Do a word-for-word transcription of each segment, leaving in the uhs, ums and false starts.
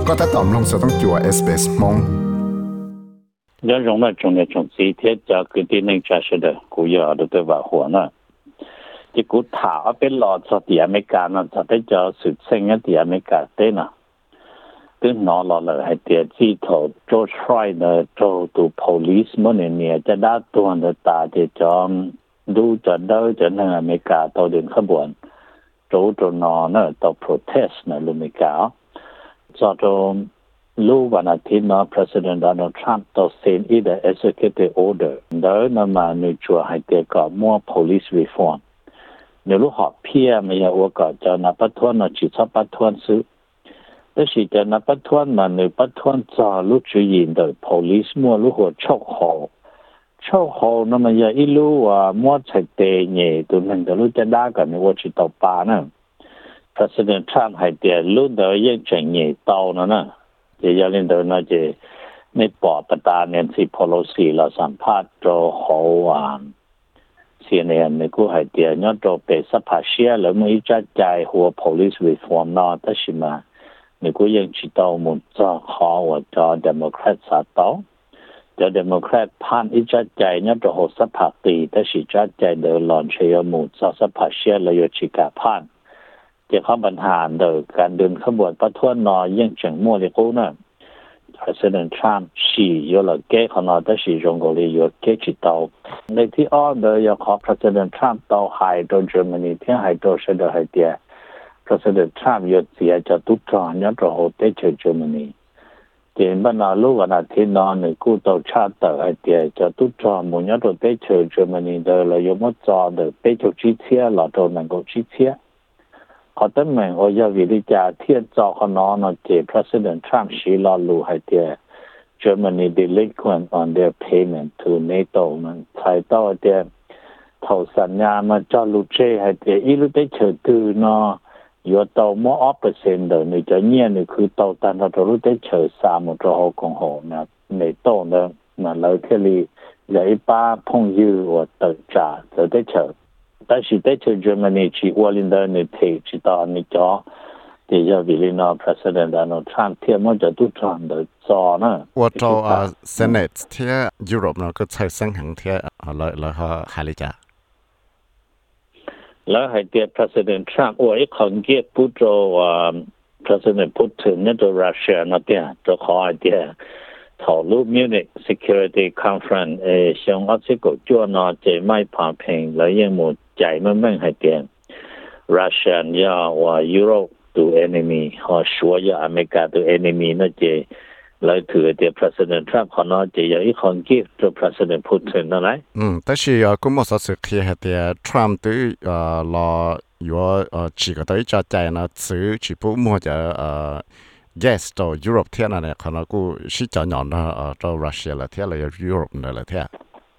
ก็ถ้าตอมลงสต้องจัว เอส บี เอส มง要用那种那种几天加个的那家是的，古要的对吧？火呢？ที่กูถามเป็นหลอดสติอเมริกานะจะได้เจอสุดเซ็งที่อเมริกาเต้นะตึ้งนอหลอดเลยให้เดียจีโถโจชฟรายเนอร์โจตู police มันเนี่ยจะได้ตัวเนตาจะจอมดูจะเดินจะในอเมริกาตัวเดินขบวนโจโจนอเนอตัว protest ในอเมริกาจะโจรู้วันอาทิตย์นะ President Donald Trump ตัวเซ็นอีเดอ executive order เดินมาในชัวให้เดียก็มั่ว police reform nếu lúc họ pia mà giờ tôi có cho nó bắt thuần nó chỉ cho bắt thuần sự, đó là cho nó bắt thuần mà nếu bắt thuần cho lúc chủ yếu đời police mua lúc họ chọc họ, chọc họ nó mà giờ ít lúc à mua chạy tệ nhẹ tụi mình từ lúc trên đá cả nếu tôi chỉ tàu ba nữa, President Trump hay tiền lúc đó yên chuyển nhẹ tàu nữa nè, thì giờ lên đó nó chỉไม่ปอประธานNancy Pelosi เราสัมภาษณ์โจโฮอ่าซี เอ็น เอ็น ในกูให้เดียนยอดโจเปสภาเชียแล้วไม่จัดใจหัว police reform นอแต่ชิมาในกูยังชิดเอาหมดจอขอว่าจอ Democrat สาตอจอ Democrat ผ่านอีจัดใจยอดโจหัวสภาตีแต่ชิจัดใจเดินหลอนเชียหมดจอสภาเชียแล้วยชิกาผ่านจะเข้าปัญหาเดินการเดินขบวนประท้วงนอยังจังมั่วเลยกูน่ะPresident Trump 是有了给可能但是中国里有给知道那ที่อ้อเดยขอ President Trump 到海到 Germany ที่海到是的海เดีย President Trump 有เสียจะตุจอนยัดโหเตเช Germany เจนบรรณาลูกวันอาทิตย์นอนในกู้ต่อชาติต่อไอเดียจะตุจอนมุนยัดโหเตเช Germany เดยเรายมจอเดยเตเชจีเชียหลอดโดนนังกุจีเชียขอตั้งแม่งโอยาวิริจาเทียนจอขนอนเจ President Trump ชี้ลอลูให้เดีย Germany delinquent on their payment to NATO มันใช้ต่อเดียเท่าสัญญามาจอลูเจให้เดียอีลูได้เฉิดตือนอยอต่อมอเปอร์เซ็นต์เดินนี่จะเนี่ยนี่คือต่อตันเราลูได้เฉิดสามมุตรหกของหอนะ NATO เนี่ยมันเลยเทลีใหญ่ป้าพงยือว่าตัดจ่าจะได้เฉิด但是在这 Germany 去沃林的那天知道你叫这叫为了那 President Donald Trump 天么就都装的早呢我找啊 Senate 贴 Europe 那个财政行贴啊来来哈海里家แล้วให้เดีย President Trump ว่าไอ้คนเกียพูดโจว่า President Putin เนี่ยตัวรัสเซียนะเดียจะขอไอเดียถอรูป Munich Security Conference เออช่วงอาทิตย์ก็จวนอเจไม่ผ่านเพลงแล้วยังหมดใจมันไม่ให้เตียนรัสเซียยาว่ายุโรปตัว enemy ฮอชัวยาอเมริกาตัว enemy นั่นเจเลยถือเดีย President Trump เขาเนาะเจยังอีกคนกีตัว President Putin นั่นแหละอืมแต่是啊กูมั่วสักทีให้เดีย Trump ตัวเอ่อรออยู่เอ่อจีก็ตัวจะใจนะซื้อจีปุ๊มั่วจะเอ่อyes ตัว Europe เที่ยนั่นแหละเขาเนาะกูชิจอนนะเอ่อตัวรัสเซียละเที่ยเลย Europe นั่นแหละเที่ย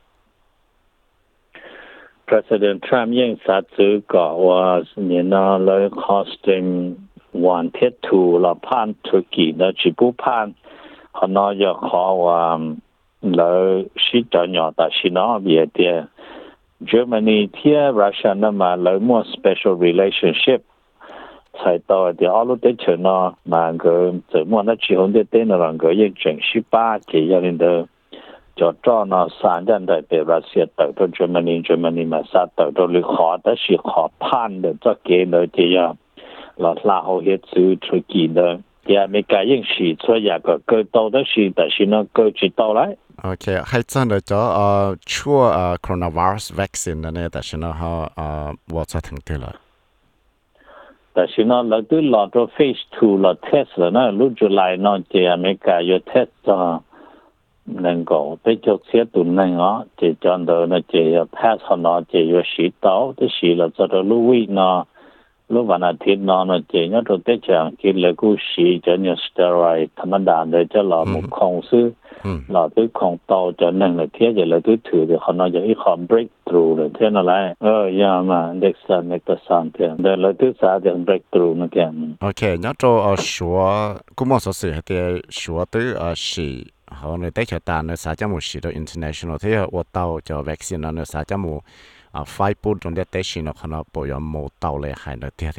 President Trump ยังสัตย์สื่อก่อว่าเนี่ยนะเลยคอสติมวันเทตูเราผ่านตุรกีนะจีบุผ่านเขาเนาะอยากขอว่าเลยชิจอนแต่ชินาเบียเดีย Germany เที่ยรัสเซียนั่นมาเลยมั่ว special relationship ใช้ต่อเดียวเอาลูกเด็กเชิญนะมันก็จะมั่วนักชิฮอนเดเต้นหลังก็ยังจังชิป้าเกี่ยลินเดอจอดจอนอสารยันได้เป็นรัสเซียต่อตัวเยอรมนีเยอรมนีมาซาต่อตัวหรือขอแต่สิขอผ่านเดี๋ยวจะเกณฑ์เลยที่ยาหลอดลาเขาเฮ็ดซื้อธุรกิจเลยที่อเมริกายังสีช่วยอยากก็เกิดโตได้สิแต่สินะเกิดจิตโตเลยโอเคให้จันเดี๋ยวจะเอ่อช่วยเอ่อ coronavirus vaccine นั่นเองแต่สินะเขาเอ่อว่าจะถึงที่เลยแต่สินะเราดูหลอดตัว phase two หลอด test แล้วนะรุ่นจุลัยนอนที่อเมริกาอยู่ test จ้า能够对这些都能啊，这讲到那这要 pass 好那这要洗到，这洗了这个路位呢，路完了天呢那这要做得讲，给那个洗这要 steroid，他们打的这老木控是，老对控到这能了天这了对ถือ的，可能就一项 breakthrough 了天那来，呃呀嘛，next time next time 天，但了对啥的 breakthrough 那天。 OK，那就呃说，古么说是的说对呃是。họ nơi tết cho ta nơi xã cho một sự international thế ở tàu cho vaccine nơi xã cho một five put trong tết xin nó họ bồi một tàu lại hay nơi thế thế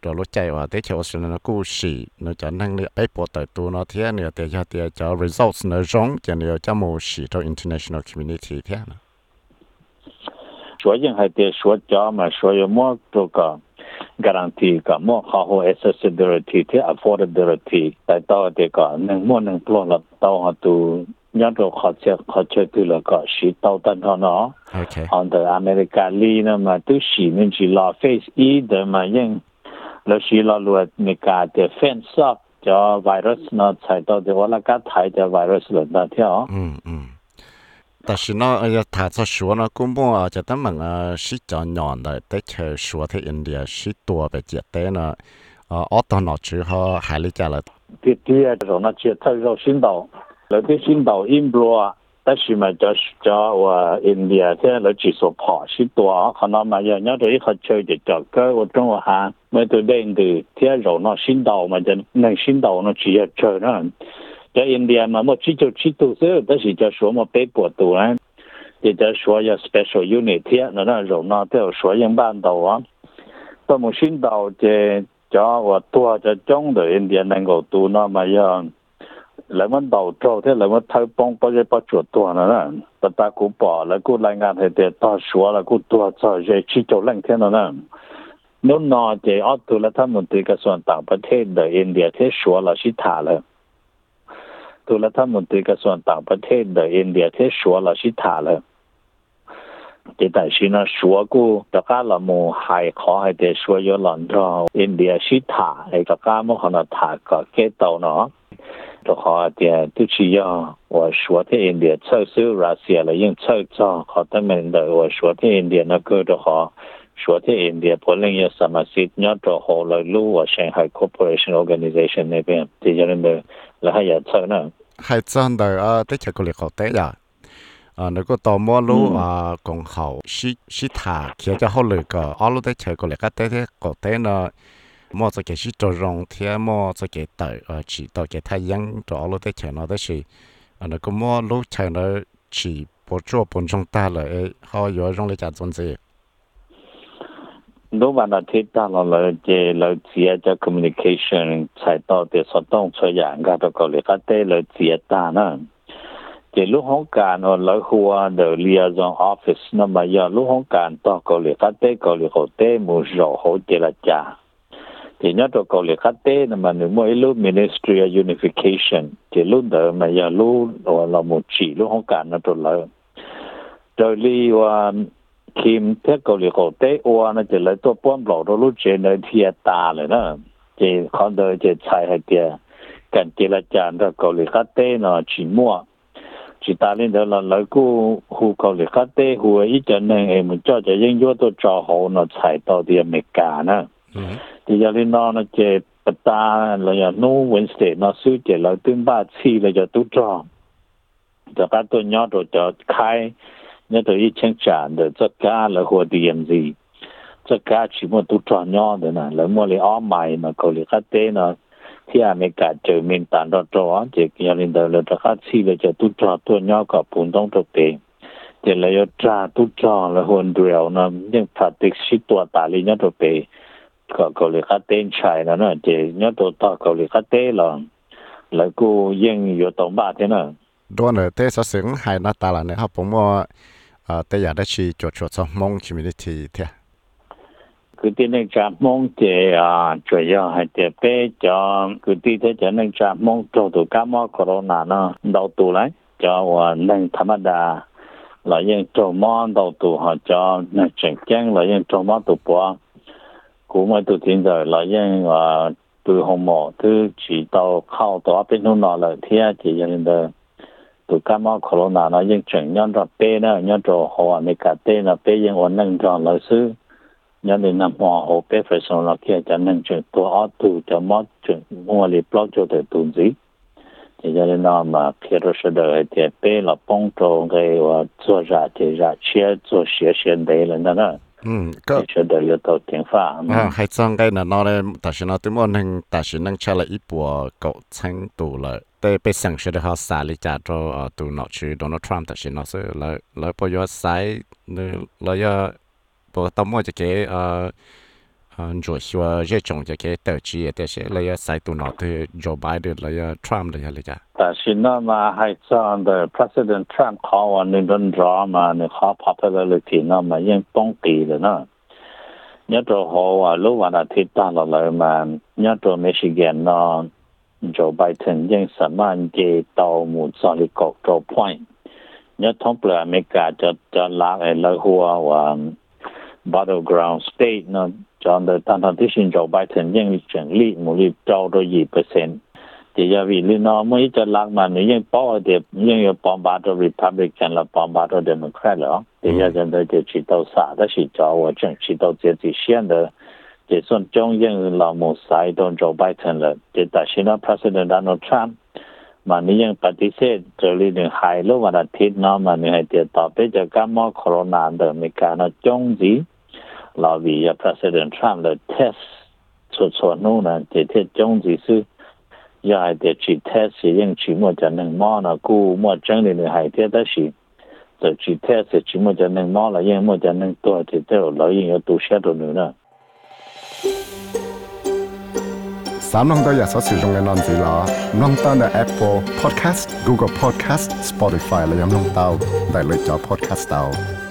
rồi lúc chạy vào tới chỗ Australia nó cú xì nó cho năng lượng ấy bộ tới tu nó thế nữa để cho để cho results nó giống cho nhiều cho một xì trong international community thế nào 所以还得说家嘛，所以么这个 guarantee 个么好好 accessibility ที่ affordability แต่ต่อ这个能么能ปลอ了到都ยันเราขอเชื่อขอเชื่อตัวแล้วก็สีต่อตันเนาะ okay อันเดออเมริกาลีนะมาตัวสีมันจีลาเฟสอีเดมายังแล้วสีลาลวดมีการเดฟเฟนซ์ จะไวรัสเนาะใช้ต่อเดี๋ยวว่าก็ถ่ายจะไวรัสหลุดมาเที่ยวอืมอืม但是呢，呃，他在说呢，根本啊，就他们啊，是叫娘的，在去说在印度是多的简单呢，啊，我到那之后还里家了， 第第二种呢，就他说新岛，那啲新島印度啊，但是咪就就話印度即係你住所跑是多，可能咪有有啲一個區就就個我中學下，咪到印度即係用那新島咪就能新島那住一區啦。在印度嘛，我只就只读书，但是就说我北部读呢，也就说有 special unit 贴，那那种呢都有说英班岛啊，到我新岛这叫我多这中的印度能够读那么样，两万岛州ที่两万台邦不是不做多了呢，但大กูบอกแล้วกูรายงานให้เด็กต่อ说了กูตัวจะจะ只做两天了呢。นู่นนอเจอตัวแล้วถ้ามันตีกระทรวงต่างประเทศ的อินเดียที่说了是他了。ตัวรัฐมนตรีกระทรวงต่างประเทศ的อินเดียที่说了是他了แต่但是呢说过大家了冇还ขอให้ได้说有人着อินเดีย是他ไอ้大家冇可能他个给到เนาะ就好的都是要我说的印度测试รัสเซีย了用测照好他们的我说的印度那个的话说的印度不能有什么事要做好了路我上海 corporation organization 那边这些人的แล้วให้อย่าเชื่อนะให้จันเดออ่ะได้เจอคนเลี้ยงเต้อ่ะอ่าแล้วก็ต่อมารู้อ่ากงเขาชิชิถาเขียนจะเขาเลยก็อ๋อรู้ได้เจอคนเลี้ยงเต้ที่ก็เต้เนาะมอจะเกี่ยชิจรงเทียมอจะเกี่ยเตออ่าจีต่อเกี่ยทายังตัวอ๋อรู้ได้เจอเนาะได้สิอ่าแล้วก็มอรู้เจอเนาะจีปวดจั่วปนจงตาเลยเขาอยู่ตรงเลยจัดจนสิรู้วันอาทิตย์ตลอดเลยเจเราเสียจะ communication ใช้ต่อเดี๋ยวสต้องช่วยอย่างก็ต้องก็เลยก็เต้เราเสียตานะเจลูกของการเราหัวเดี๋ยว liaison office นั่นหมายลูกของการต่อก็เลยก็เต้ก็เลยก็เต้มูจอเขาเจรจาเจเนี่ยตัวก็เลยก็เต้นั่นมันหมู่ลูก ministry of unification เจลูกเดี๋ยวมันยาลูกเราหมู่จีลูกของการนั่นตัวเราโดยเรียกว่าคิมเทกอลิโกเตอวนะจะเลยตัวป้อมหลอกตัวลูกเจนเทียตาเลยนะเจเขาเดินจะใช้ให้เดียกันเจรจาตัวเกาหลีคาเต้เนาะจีมัวจีตาลินเดลแล้วกูหูเกาหลีคาเต้หัวอีจันหนึ่งเองมันจะจะยังยั่วตัวจอหูเนาะใช้ต่อที่อเมริกานะที่ยาลินอนะเจปตาเลยอ่ะนู้เวนสเตย์เนาะซื้อเจแล้วตึ้งบ้าซีเลยจะตุ้จอจะการตัวยอดตัวจะขายเนี่ยตัวอีเชิงจานเดี๋ยวจะกล้าแล้วหัวดีเอ็มซีจะกล้าชิมว่าตัวจอนยอดเดี๋ยวนะแล้วมัวเลยอ้อมใหม่มาเกาหลีคาเต้เนาะที่อเมริกาเจอมินตันรอดรอเจอกิยาลินเดอร์แล้วจะคาซีเลยจะตัวจอตัวยอดกับปุ่นต้องตัวเตะเจเลยจะตัวจอแล้วหัวเดียวนะยังพัดติดชิตัวตาลีเนี่ยตัวเตะก็เกาหลีคาเต้ใช่แล้วนะเจเนี่ยตัวต่อเกาหลีคาเต้หรอแล้วกูยังอยู่ตรงบ้านที่นั่นโดนเตะสังหายหน้าตาละเนี่ยครับผมว่าอ่าแต่อยากได้ชีจดจดสมองคอมมูนิตี้เท่าคือที่ในจามองเจอ่าช่วยให้เจ็บไปจอคือที่ที่จะในจามองตัวตัวก้ามอโคโรนาเนาะดาวตัวเลยจอว่าในธรรมดาเรายังจอมอดาวตัวหอจอในเชิงแจ้งเรายังจอมอตัวปัวกูไม่ตัวทิ้งเลยเรายังอ่าตัวหงหมอที่ฉีด到เข้าตัวเป็นหุ่นนอนเลยที่ที่ยังเดินตัวก้ามอโคโรนาเนาะยังเชิงย้อนรับเป้เนาะย้อนตัวหัวอเมริกาเต้เนาะเป้ยังวันนั่งจอเราซื้อยันเลยนำหัวหัวเป้เฟรชเราเกี่ยจะนั่งเชิงตัวออตูจะมอดเชิงมัวเลยปลอกจะตัวตุนสิจะยันเลยนำมาเพื่อเราจะได้เดี๋ยวเป้เราป้องตัวไงว่า做ราจะราเชีย做学习的人นั่นน่ะอืมก็จะได้有到电话อ่าให้จังไงน่ะเนาะเลยแต่ฉันเอาตัวมันหนึ่งแต่ฉันนั่งใช้ละอีปัวเกาะชั้นตัวเลยแต่ไปสั่งเสด็จเขาสาลิจาโตตัวหนอชื่อโดนัลด์ทรัมป์แต่ฉันเนาะซึ่งแล้วแล้วพอยอดไซน์เนี่ยแล้วยอดปกติมั่วจะเก๋เอ่อ anh rồi xưa cái trong cái tờ chỉ để sẽ lấy sai tụ nó thì Joe Biden lấy Trump lấy lấy cha 但是那么还这的 President Trump 考完那轮 draw 嘛，你考 popularity 那么因当地的呢，你做好啊，如果那提到了来嘛，你做 Michigan 呢，Joe Biden 因什么嘅到冇在你各做 point， 你通不了美國就就拉嚟來話話 battleground state 呢，就的但係啲先 Joe Biden 因成立冇你做到二 percent。thì giờ vì lý nó mới cho lạc mà nếu như bỏ thì nhưng như bỏ bát cho Republican là bỏ bát cho Democrat đó thì giờ dân đây thì chỉ tàu xã đó chỉ cho và chẳng chỉ tàu chỉ chỉ xuyên đó thì son trong những là một sai don Joe Biden là thì tại sao nó President Donald Trump mà nếu như bắt đi xe cho lý những hai lúc mà đã thiết nó mà nếu hay thìต่อไปจะก็มอ corona เดิมมีการnó trong gì là vì President Trump là testส่วนๆนู้นนะที่ที่trong gì sư giờ để chỉ test sử dụng chỉ một cho nên mò nó cũ một chân thì hay thế đó chỉ rồi chỉ test chỉ một cho nên mò là nhưng một cho nên tôi thì tôi lấy những tu sửa đồ nữa Sám nông tôi giờ sẽ sử dụng cái nón gì là nông tao là Apple Podcast, Google Podcast, Spotify là nông tao đại lựa chọn podcast tao